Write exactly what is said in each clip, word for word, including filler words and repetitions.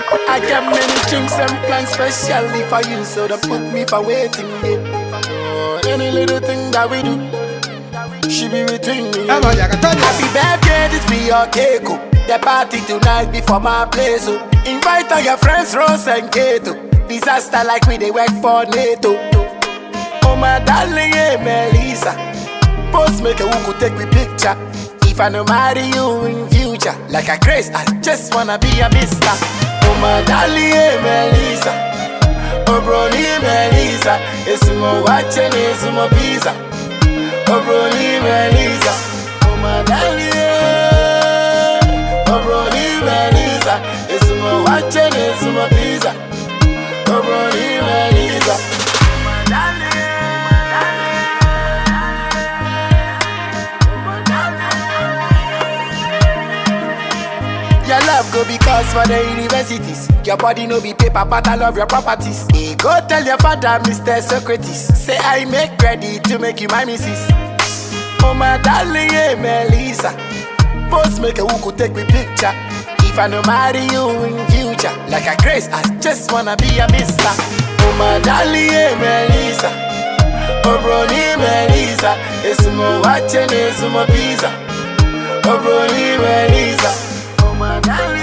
I got many drinks and plans specially for you, so don't put me for waiting. Yeah. Oh, any little thing that we do, she be between me. Yeah. Happy birthday, this be your cake. Oh. The party tonight before my place. Oh. Invite all your friends, Rose and Kato. Disaster like we they work for NATO. Oh my darling, yeah, Melissa. Post make a who could take me picture. If I no marry you in future, like a grace, I just wanna be a mister. Oh my darling, yeah, Melissa. Oh brony, Melissa. It's more watching, it's more pizza. Oh brony, Melissa. Oh my darling, yeah. Oh brony, Melissa. It's more watching, it's more pizza. Oh brony, Melissa. Oh my darling. Your love go be cause for the universities. Your body no be paper, but I love your properties. Hey, go tell your father, Mister Socrates. Say I make ready to make you my missus. Oh my darling, yeah, Melissa. Post make a who could take me picture. If I no marry you in future, like a grace, I just wanna be a mister. Oh my darling, yeah, Melissa. Oh brony, Melissa. It's more watching, it's more pizza. Oh brony, Melissa. My darling,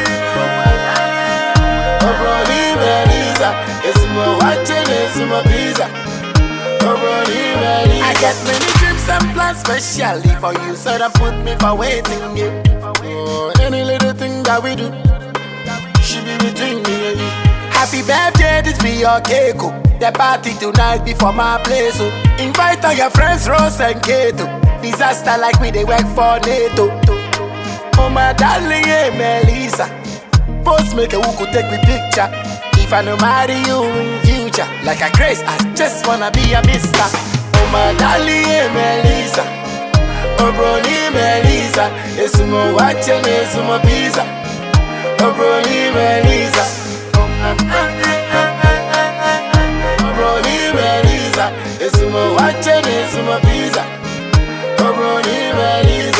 oh brony, Melissa. It's more watching, it's more pizza. Oh brony, Melissa. I get many trips and plans specially for you, so don't put me for waiting. Yeah. Oh, any little thing that we do, she be between me and you. Happy birthday, this be your cake. Oh. The party tonight before my place. Oh. Invite all your friends, Rose and Kato. Disaster like we they work for NATO. Oh my darling, yeah, Melissa. Post make a who could take me picture. If I no marry you in future, like a grace, I just wanna be a mister. Oh my darling, yeah, Melissa. Oh brony, Melissa. It's more watching, it's more pizza. Oh brony, Melissa. Oh brony, Melissa. It's more watching, it's more pizza. Oh brony, Melissa.